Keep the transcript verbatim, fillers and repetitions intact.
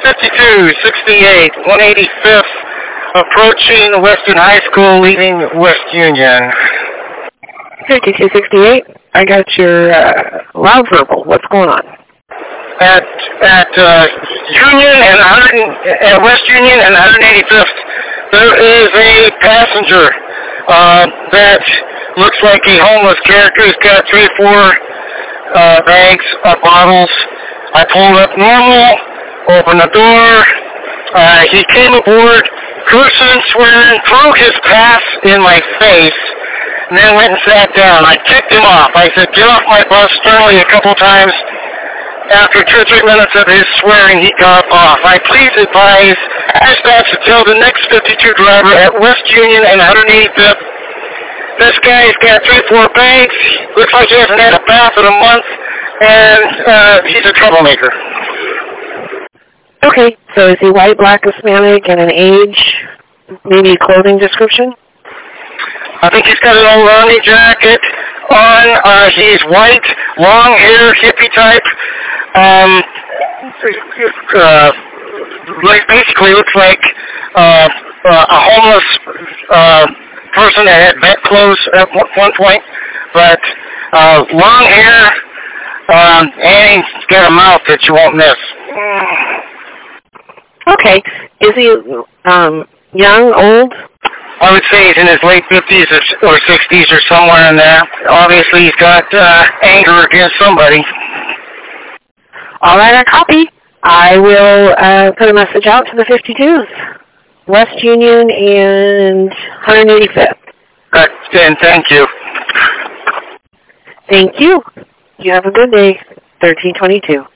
fifty-two sixty-eight, one eighty-fifth, approaching Western High School, leaving West Union. fifty-two sixty-eight, I got your uh, loud verbal. What's going on? At at uh, Union and, at West Union and one eighty-fifth, there is a passenger uh, that looks like a homeless character. He's got three, four uh, bags of bottles. I pulled up normal, opened the door. Uh, he came aboard, cursing, swearing, threw his pass in my face, and then went and sat down. I kicked him off. I said, get off my bus sternly a couple times. After two or three minutes of his swearing, he got off. I please advise dispatch to tell the next fifty-two driver at West Union and one eighty-fifth, this guy's got three, four bags, looks like he hasn't had a bath in a month, and uh, he's a troublemaker. Okay, so is he white, black, Hispanic, and an age, maybe clothing description? I think he's got an old army jacket on. Uh, he's white, long hair, hippie type. Um, uh, like basically looks like uh, uh, a homeless uh, person that had vet clothes at one point, but uh, long hair, um, and he's got a mouth that you won't miss. Okay. Is he um, young, old? I would say he's in his late fifties or, or sixties or somewhere in there. Obviously, he's got uh, anger against somebody. All right, I copy. I will uh, put a message out to the fifty-twos, West Union and one eighty-fifth. Uh, and thank you. Thank you. You have a good day, thirteen twenty-two.